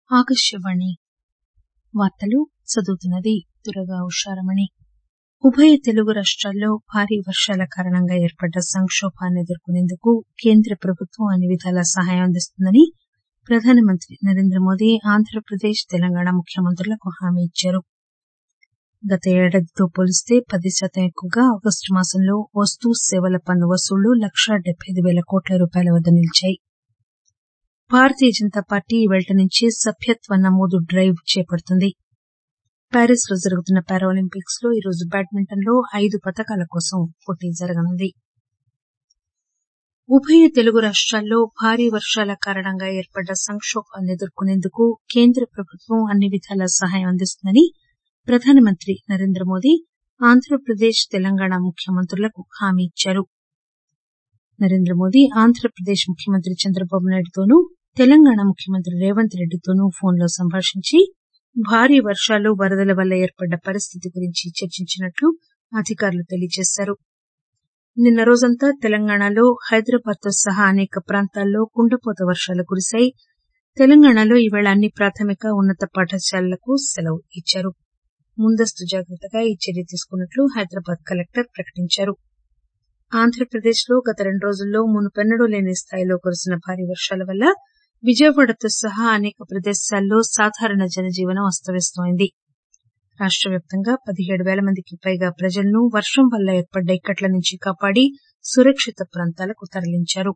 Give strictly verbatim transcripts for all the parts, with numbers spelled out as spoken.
ఆకాశవాణి వార్తలు చదువుతున్నది దుర్గా ఉషారమణి. ఉభయ తెలుగు రాష్ట్రాల్లో భారీ వర్షాల కారణంగా ఏర్పడ్డ సంక్షోభాన్ని ఎదుర్కొనేందుకు కేంద్ర ప్రభుత్వం అన్ని విధాలా సహాయం అందిస్తుందని ప్రధానమంత్రి నరేంద్ర మోదీ ఆంధ్రప్రదేశ్, తెలంగాణ ముఖ్యమంత్రులకు హామీ ఇచ్చారు. గత ఏడాదితో పోలిస్తే పది శాతం ఎక్కువగా ఆగస్టు మాసంలో వస్తు సేవల పన్ను వసూళ్లు లక్షా డెబ్బై ఐదు పేల కోట్ల రూపాయల వద్ద నిలిచాయి. భారతీయ జనతా పార్టీ ఈవేళ్టి నుంచి సభ్యత్వ నమోదు డ్రైవ్ చేపడుతుంది. ప్యారిస్ లో జరుగుతున్న పారాలింపిక్స్ లో ఈరోజు బ్యాడ్మింటన్ లో ఐదు పతకాల కోసం పోటీ జరగనుంది. ఉభయ తెలుగు రాష్ట్రాల్లో భారీ వర్షాల కారణంగా ఏర్పడ్డ సంక్షోభాన్ని ఎదుర్కొనేందుకు కేంద్ర ప్రభుత్వం అన్ని విధాలా సహాయం అందిస్తుందని ప్రధానమంత్రి నరేంద్ర మోదీ ఆంధ్రప్రదేశ్, తెలంగాణ ముఖ్యమంత్రులకు హామీ ఇచ్చారు. నరేంద్ర మోదీ ఆంధ్రప్రదేశ్ ముఖ్యమంత్రి చంద్రబాబు నాయుడుతోనూ, తెలంగాణ ముఖ్యమంత్రి రేవంత్ రెడ్డితోనూ ఫోన్లో సంభాషించి భారీ వర్షాలు, వరదల వల్ల ఏర్పడ్డ పరిస్థితి గురించి చర్చించినట్లు అధికారులు తెలియజేశారు. నిన్న రోజంతా తెలంగాణలో హైదరాబాద్ తో సహా అనేక ప్రాంతాల్లో కుండపోత వర్షాలు కురిశాయి. తెలంగాణలో ఈవేళ అన్ని ప్రాథమిక, ఉన్నత పాఠశాలలకు సెలవు ఇచ్చారు. ముందస్తు జాగ్రత్తగా ఈ చర్య తీసుకున్నట్లు హైదరాబాద్ కలెక్టర్ ప్రకటించారు. ఆంధ్రప్రదేశ్ లో గత రెండు రోజుల్లో మునుపెన్నడూ లేని స్థాయిలో కురిసిన భారీ వర్షాల వల్ల విజయవాడతో సహా అనేక ప్రదేశాల్లో సాధారణ జనజీవనం అస్తవ్యస్తమైంది. రాష్ట వ్యాప్తంగా పదిహేడు పేల మందికి పైగా ప్రజలను వర్షం వల్ల ఏర్పడ్డ ఇక్కట్ల నుంచి కాపాడి సురక్షిత ప్రాంతాలకు తరలించారు.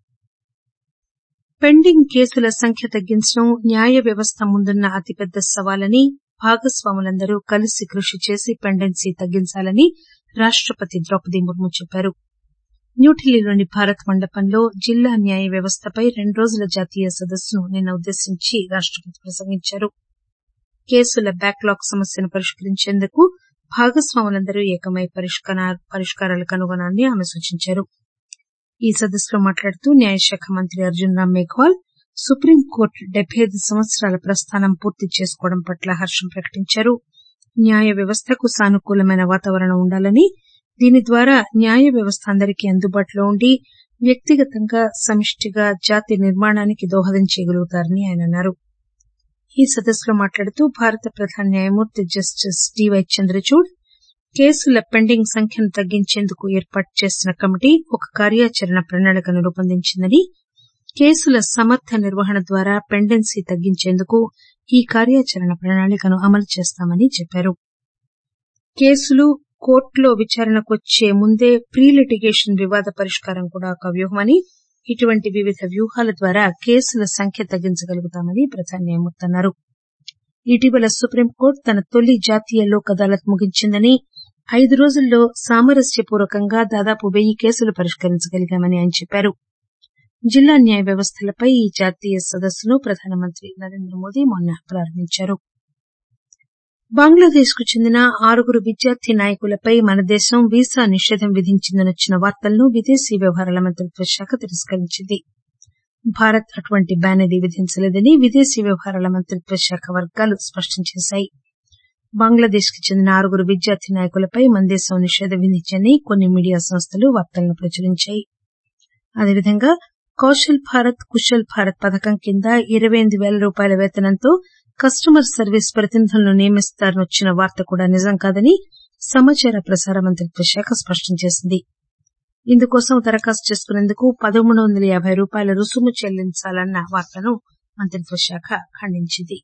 పెండింగ్ కేసుల సంఖ్య తగ్గించడం న్యాయ వ్యవస్థ ముందున్న అతిపెద్ద సవాలని, భాగస్వాములందరూ కలిసి కృషి చేసి పెండెన్సీ తగ్గించాలని రాష్టపతి ద్రౌపది ముర్ము చెప్పారు. న్యూఢిల్లీలోని భారత్ మండపంలో జిల్లా న్యాయ వ్యవస్థపై రెండు రోజుల జాతీయ సదస్సును నిన్న ఉద్దేశించి రాష్టపతి ప్రసంగించారు. కేసుల బ్యాక్లాగ్ సమస్యను పరిష్కరించేందుకు భాగస్వాములందరూ ఏకమై పరిష్కారాలు కనుగొనాలని ఆమె సూచించారు. ఈ సదస్సులో మాట్లాడుతూ న్యాయశాఖ మంత్రి అర్జున్ రామ్ మేఘ్వాల్ సుప్రీంకోర్టు డెబ్బై ఐదు సంవత్సరాల ప్రస్థానం పూర్తి చేసుకోవడం పట్ల హర్షం ప్రకటించారు. న్యాయ వ్యవస్థకు సానుకూలమైన వాతావరణం ఉండాలని, దీని ద్వారా న్యాయ వ్యవస్థ అందరికీ అందుబాటులో ఉండి వ్యక్తిగతంగా, సమిష్టిగా జాతి నిర్మాణానికి దోహదం చేయగలుగుతారని ఆయన అన్నారు. ఈ సదస్సులో మాట్లాడుతూ భారత ప్రధాన న్యాయమూర్తి జస్టిస్ డివై చంద్రచూడ్ కేసుల పెండింగ్ సంఖ్యను తగ్గించేందుకు ఏర్పాటు చేసిన కమిటీ ఒక కార్యాచరణ ప్రణాళికను రూపొందించిందని, కేసుల సమర్థ నిర్వహణ ద్వారా పెండెన్సీ తగ్గించేందుకు ఈ కార్యాచరణ ప్రణాళికను అమలు చేస్తామని చెప్పారు. కేసులు కోర్టులో విచారణకొచ్చే ముందే ప్రీ లిటిగేషన్ వివాద పరిష్కారం కూడా ఒక వ్యూహమని, ఇటువంటి వివిధ వ్యూహాల ద్వారా కేసుల సంఖ్య తగ్గించగలుగుతామని ప్రధాన న్యాయమూర్తి అన్నారు. ఇటీవల సుప్రీంకోర్టు తన తొలి జాతీయ లోక్ అదాలత్ ముగించిందని, ఐదు రోజుల్లో సామరస్యపూర్వకంగా దాదాపు వెయ్యి కేసులు పరిష్కరించగలిగామని ఆయన చెప్పారు. జిల్లా న్యాయ వ్యవస్థలపై ఈ జాతీయ సదస్సును ప్రధానమంత్రి నరేంద్ర మోదీ మొన్న ప్రారంభించారు. బంగ్లాదేశ్ కు చెందిన ఆరుగురు విద్యార్థి నాయకులపై మన దేశం వీసా నిషేధం విధించిందని వచ్చిన వార్తలను విదేశీ వ్యవహారాల మంత్రిత్వ శాఖ తిరస్కరించింది. భారత్ అటువంటి బ్యాన్ ఏదీ విధించలేదని విదేశీ వ్యవహారాల మంత్రిత్వ శాఖ వర్గాలు స్పష్టం చేశాయి. బంగ్లాదేశ్ కు చెందిన ఆరుగురు విద్యార్థి నాయకులపై మన దేశం నిషేధం విధించిందని కొన్ని మీడియా సంస్థలు వార్తలను ప్రచురించాయి. అదేవిధంగా కౌశల్ భారత్, కుశల్ భారత్ పథకం కింద ఇరవై ఎనిమిది పేల రూపాయల వేతనంతో కస్టమర్ సర్వీస్ ప్రతినిధులను నియమిస్తారని వచ్చిన వార్త కూడా నిజం కాదని సమాచార ప్రసార మంత్రిత్వ శాఖ స్పష్టం చేసింది. ఇందుకోసం దరఖాస్తు చేసుకునేందుకు పదమూడు వందల యాబై రూపాయల రుసుము చెల్లించాలన్న వార్తను మంత్రిత్వ శాఖ ఖండించింది.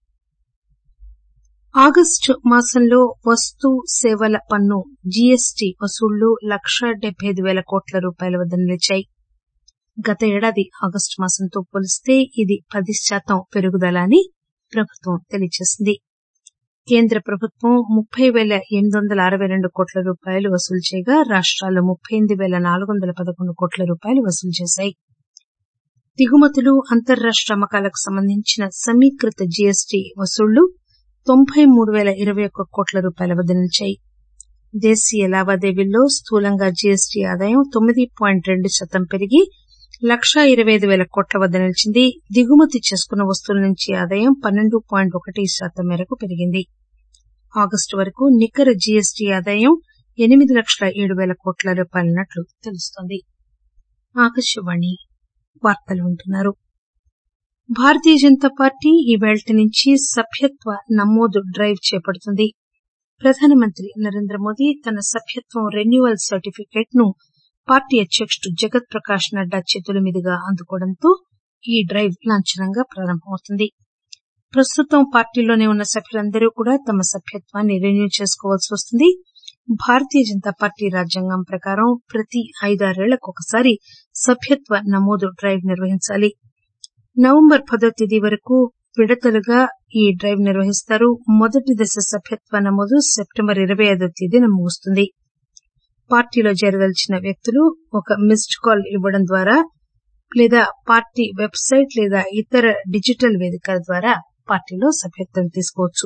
ఆగస్టు మాసంలో వస్తు సేవల పన్ను జీఎస్టీ వసూళ్లు లక్షా డెబ్బై ఐదు పేల కోట్ల రూపాయల వద్ద నిలిచాయి. గత ఏడాది ఆగస్టు మాసంతో పోలిస్తే ఇది పది శాతం పెరుగుదల అని ప్రభుత్వం తెలియజేసింది. కేంద్ర ప్రభుత్వం ముప్పై పేల ఎనిమిది వందల అరవై రెండు కోట్ల రూపాయలు వసూలు చేయగా రాష్ట్రాలు ముప్పై ఎనిమిది పేల నాలుగు వందల పదకొండు కోట్ల రూపాయలు వసూలు చేశాయి. దిగుమతులు, అంతర్రాష్ట అమ్మకాలకు సంబంధించిన సమీకృత జీఎస్టీ వసూళ్లు తొంభై మూడు పేల ఇరవై ఒక్క కోట్ల రూపాయల వద్ద నిలిచాయి. దేశీయ లావాదేవీల్లో స్థూలంగా జీఎస్టీ ఆదాయం తొమ్మిది పాయింట్ రెండు శాతం పెరిగి లక్షా ఇరవై ఐదు పేల కోట్ల వద్ద నిలిచింది. దిగుమతి చేసుకున్న వస్తువుల నుంచి ఆదాయం పన్నెండు పాయింట్ ఒకటి శాతం మేరకు పెరిగింది. ఆగస్టు వరకు నికర జీఎస్టీ ఆదాయం ఎనిమిది లక్షల ఏడు పేల కోట్ల రూపాయలున్నట్లు తెలుస్తోంది. ఆకాశవాణి వార్తలు వింటున్నారు. భారతీయ జనతా పార్టీ ఈవేళ్టి నుంచి సభ్యత్వ నమోదు డ్రైవ్ చేపడుతుంది. ప్రధానమంత్రి నరేంద్ర మోదీ తన సభ్యత్వం రెన్యువల్ సర్టిఫికేట్ ను పార్టీ అధ్యకుడు జగత్ ప్రకాష్ నడ్డా చేతుల మీదుగా అందుకోవడంతో ఈ డ్రైవ్ లాంఛనంగా ప్రారంభమవుతుంది. ప్రస్తుతం పార్టీలోనే ఉన్న సభ్యులందరూ కూడా తమ సభ్యత్వాన్ని రెన్యూ చేసుకోవాల్సి వస్తుంది. భారతీయ జనతా పార్టీ రాజ్యాంగం ప్రకారం ప్రతి ఐదారేళ్లకు ఒకసారి సభ్యత్వ నమోదు డ్రైవ్ నిర్వహించాలి. నవంబర్ పదో తేదీ వరకు విడతలుగా ఈ డ్రైవ్ నిర్వహిస్తారు. మొదటి దశ సభ్యత్వ నమోదు సెప్టెంబర్ ఇరవై ఐదో తేదీన ముగుస్తుంది. పార్టీలో చేరదలిచిన వ్యక్తులు ఒక మిస్డ్ కాల్ ఇవ్వడం ద్వారా లేదా పార్టీ వెబ్సైట్ లేదా ఇతర డిజిటల్ వేదికల ద్వారా పార్టీలో సభ్యత్వం తీసుకోవచ్చు.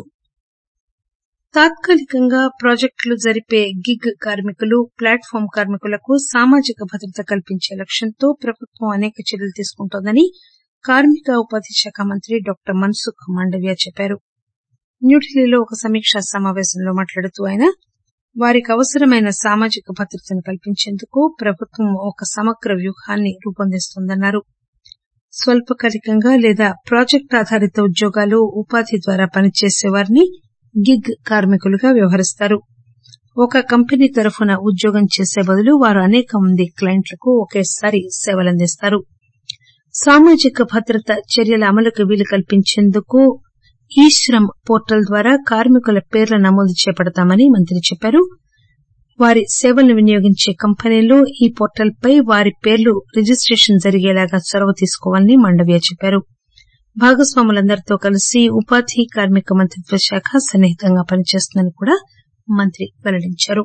తాత్కాలికంగా ప్రాజెక్టులు జరిపే గిగ్ కార్మికులు, ప్లాట్ఫామ్ కార్మికులకు సామాజిక భద్రత కల్పించే లక్ష్యంతో ప్రభుత్వం అనేక చర్యలు తీసుకుంటోందని కార్మిక ఉపాధి శాఖ మంత్రి డాక్టర్ మన్సుఖ్ మాండవ్య చెప్పారు. న్యూఢిల్లీలో ఒక సమీక్షా సమావేశంలో మాట్లాడుతూ ఆయన వారికి అవసరమైన సామాజిక భద్రతను కల్పించేందుకు ప్రభుత్వం ఒక సమగ్ర వ్యూహాన్ని రూపొందిస్తోందన్నారు. స్వల్పకాలికంగా లేదా ప్రాజెక్టు ఆధారిత ఉద్యోగాలు, ఉపాధి ద్వారా పనిచేసే వారిని గిగ్ కార్మికులుగా వ్యవహరిస్తారు. ఒక కంపెనీ తరఫున ఉద్యోగం చేసే బదులు వారు అనేక మంది క్లయింట్లకు ఒకేసారి సేవలందిస్తారు. సామాజిక భద్రత చర్యల అమలుకు వీలు కల్పించేందుకు ఈ శ్రమ్ పోర్టల్ ద్వారా కార్మికుల పేర్ల నమోదు చేపడతామని మంత్రి చెప్పారు. వారి సేవలను వినియోగించే కంపెనీలు ఈ పోర్టల్పై వారి పేర్లు రిజిస్టేషన్ జరిగేలాగా చొరవ తీసుకోవాలని మాండవ్య చెప్పారు. భాగస్వాములందరితో కలిసి ఉపాధి కార్మిక మంత్రిత్వ శాఖ సన్నిహితంగా పనిచేస్తుందని కూడా మంత్రి వెల్లడించారు.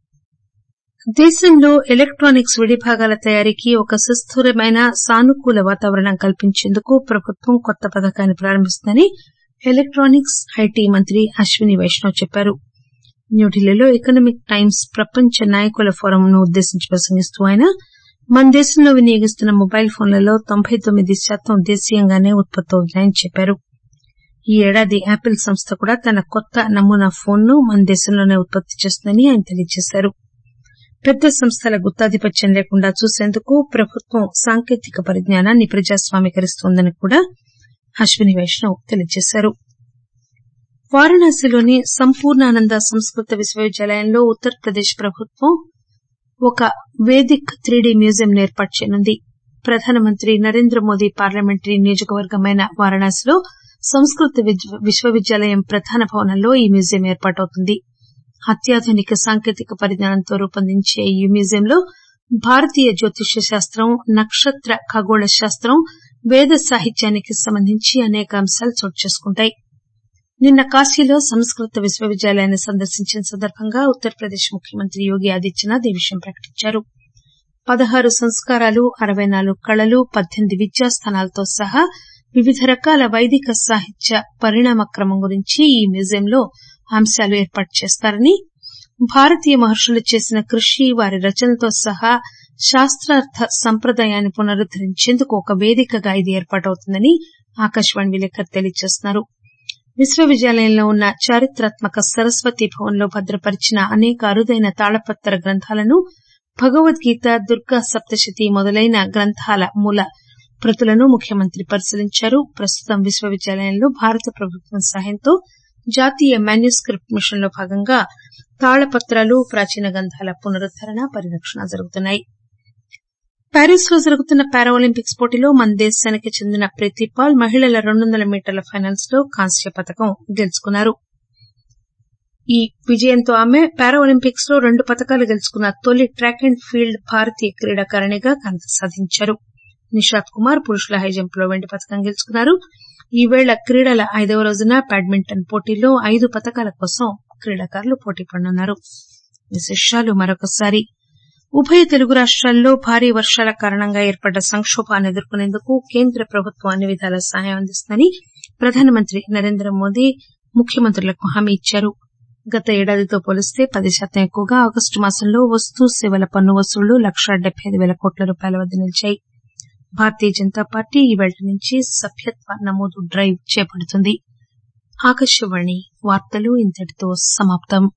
దేశంలో ఎలక్టానిక్స్ విడిభాగాల తయారీకి ఒక సుస్థిరమైన సానుకూల వాతావరణం కల్పించేందుకు ప్రభుత్వం కొత్త పథకాన్ని ప్రారంభిస్తుందని ఎలక్టానిక్స్, ఐటీ మంత్రి అశ్విని వైష్ణవ్ చెప్పారు. న్యూఢిల్లీలో ఎకనామిక్ టైమ్స్ ప్రపంచ నాయకుల ఫోరంను ఉద్దేశించి ప్రసంగిస్తూ ఆయన మన దేశంలో వినియోగిస్తున్న మొబైల్ ఫోన్లలో తొంభై తొమ్మిది శాతం దేశీయంగానే ఉత్పత్తి అవుతున్నాయని చెప్పారు. ఈ ఏడాది యాపిల్ సంస్థ కూడా తన కొత్త నమూనా ఫోన్ ను మన దేశంలోనే ఉత్పత్తి చేస్తుందని ఆయన తెలియజేశారు. పెద్ద సంస్థల గుత్తాధిపత్యం లేకుండా చూసేందుకు ప్రభుత్వం సాంకేతిక పరిజ్ఞానాన్ని ప్రజాస్వామీకరిస్తోందని కూడా అశ్విని వైష్ణవ్ తెలియజేశారు. వారణాసిలోని సంపూర్ణానంద సంస్కృత విశ్వవిద్యాలయంలో ఉత్తరప్రదేశ్ ప్రభుత్వం ఒక వేదిక్ త్రీడీ మ్యూజియం ఏర్పాటు చేయనుంది. ప్రధానమంత్రి నరేంద్ర మోదీ పార్లమెంటరీ నియోజకవర్గమైన వారణాసిలో సంస్కృత విశ్వవిద్యాలయం ప్రధాన భవనంలో ఈ మ్యూజియం ఏర్పాటవుతుంది. అత్యాధునిక సాంకేతిక పరిజ్ఞానంతో రూపొందించే ఈ మ్యూజియంలో భారతీయ జ్యోతిష శాస్త్రం, నక్షత్ర ఖగోళ శాస్త్రం, వేద సాహిత్యానికి సంబంధించి అనేక అంశాలు చోటు చేసుకుంటాయి. నిన్న కాశీలో సంస్కృత విశ్వవిద్యాలయాన్ని సందర్శించిన సందర్భంగా ఉత్తరప్రదేశ్ ముఖ్యమంత్రి యోగి ఆదిత్యనాథ్ ఈ విషయం ప్రకటించారు. పదహారు సంస్కారాలు, అరవై నాలుగు కళలు, పద్దెనిమిది విద్యాస్థానాలతో సహా వివిధ రకాల వైదిక సాహిత్య పరిణామ క్రమం గురించి ఈ మ్యూజియంలో అంశాలు ఏర్పాటు చేస్తారని, భారతీయ మహర్షులు చేసిన కృషి, వారి రచనలతో సహా శాస్త్రార్థ సంప్రదాయాన్ని పునరుద్దరించేందుకు ఒక వేదికగా ఇది ఏర్పాటవుతుందని ఆకాశవాణి విలేకరి తెలియజేస్తున్నారు. విశ్వవిద్యాలయంలో ఉన్న చారిత్రాత్మక సరస్వతీ భవన్లో భద్రపరిచిన అనేక అరుదైన తాళపత్ర గ్రంథాలను, భగవద్గీత, దుర్గా సప్తశతి మొదలైన గ్రంథాల మూల ప్రతులను ముఖ్యమంత్రి పరిశీలించారు. ప్రస్తుతం విశ్వవిద్యాలయంలో భారత ప్రభుత్వం సహాయంతో జాతీయ మాన్యుస్క్రిప్ట్ మిషన్ లో భాగంగా తాళపత్రాలు, ప్రాచీన గ్రంథాల పునరుద్దరణ, పరిరక్షణ జరుగుతున్నాయి. ప్యారిస్ లో జరుగుతున్న పారాలింపిక్స్ పోటీలో మన దేశానికి చెందిన ప్రీతి పాల్ మహిళల రెండు వందల మీటర్ల ఫైనల్స్ లో కాంస్య పతకం గెలుచుకున్నారు. ఈ విజయంతో ఆమె పారాలింపిక్స్ లో రెండు పతకాలు గెలుచుకున్న తొలి ట్రాక్ అండ్ ఫీల్డ్ భారతీయ క్రీడాకారిణిగా ఘనత సాధించారు. నిషాద్ కుమార్ పురుషుల హైజంప్ లో వెండి పతకం గెలుచుకున్నారు. ఈవేళ క్రీడల ఐదవ రోజున బ్యాడ్మింటన్ పోటీల్లో ఐదు పతకాల కోసం క్రీడాకారులు పోటీ పడనున్నారు. విశేషాలు మరొకసారి. ఉభయ తెలుగు రాష్ట్రాల్లో భారీ వర్షాల కారణంగా ఏర్పడ్డ సంక్షోభాన్ని ఎదుర్కొనేందుకు కేంద్ర ప్రభుత్వం అన్ని విధాల సహాయం అందిస్తుందని ప్రధానమంత్రి నరేంద్ర మోదీ ముఖ్యమంత్రులకు హామీ ఇచ్చారు. గత ఏడాదితో పోలిస్తే పది శాతం ఎక్కువగా ఆగస్టు మాసంలో వస్తు సేవల పన్ను వసూళ్లు లక్షా డెబ్బై ఐదు పేల కోట్ల రూపాయల వద్ద నిలిచాయి. భారతీయ జనతా పార్టీ ఈవేళ్టి నుంచి సభ్యత్వ నమోదు డ్రైవ్ చేపడుతుంది. ఆకాశవాణి వార్తలు ఇంతటితో సమాప్తం.